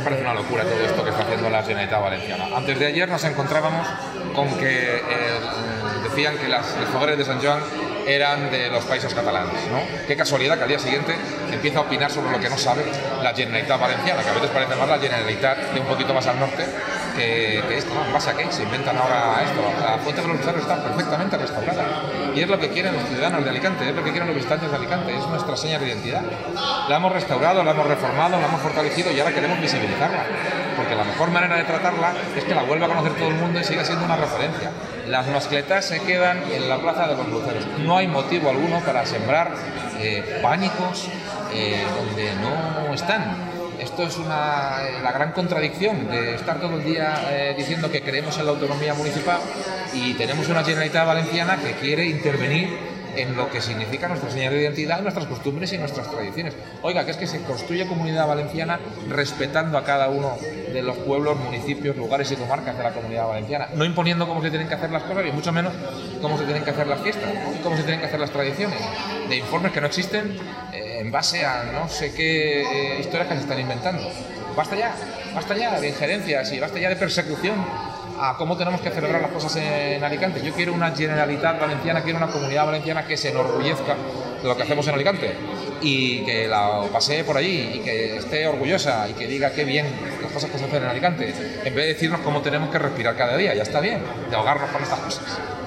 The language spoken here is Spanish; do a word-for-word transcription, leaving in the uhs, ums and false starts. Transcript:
parece una locura todo esto que está haciendo la Generalitat Valenciana. Antes de ayer nos encontrábamos con que eh, decían que las, los fogueres de Sant Joan eran de los países catalanes, ¿no? Qué casualidad que al día siguiente empieza a opinar sobre lo que no sabe la Generalitat Valenciana, que a veces parece más la Generalitat de un poquito más al norte que, que esto, ¿no? ¿En base a qué? Se inventan ahora esto. La Fuente de los Luceros está perfectamente restaurada y es lo que quieren los ciudadanos de Alicante, es lo que quieren los visitantes de Alicante, es nuestra seña de identidad. La hemos restaurado, la hemos reformado, la hemos fortalecido y ahora queremos visibilizarla, porque la mejor manera de tratarla es que la vuelva a conocer todo el mundo y siga siendo una referencia. Las mascletas se quedan en la Plaza de los Luceros. No hay motivo alguno para sembrar eh, pánicos eh, donde no están. Esto es una, eh, la gran contradicción de estar todo el día eh, diciendo que creemos en la autonomía municipal y tenemos una Generalitat Valenciana que quiere intervenir en lo que significa nuestra señal de identidad, nuestras costumbres y nuestras tradiciones. Oiga, que es que se construye Comunidad Valenciana respetando a cada uno de los pueblos, municipios, lugares y comarcas de la Comunidad Valenciana, no imponiendo cómo se tienen que hacer las cosas y mucho menos cómo se tienen que hacer las fiestas, ¿no? Cómo se tienen que hacer las tradiciones, de informes que no existen eh, en base a no sé qué eh, historias que se están inventando. Basta ya, basta ya de injerencias y basta ya de persecución a cómo tenemos que celebrar las cosas en Alicante. Yo quiero una Generalitat Valenciana, quiero una Comunidad Valenciana que se enorgullezca de lo que hacemos en Alicante y que la pasee por allí y que esté orgullosa y que diga qué bien las cosas que se hacen en Alicante, en vez de decirnos cómo tenemos que respirar cada día. Ya está bien de ahogarnos con estas cosas.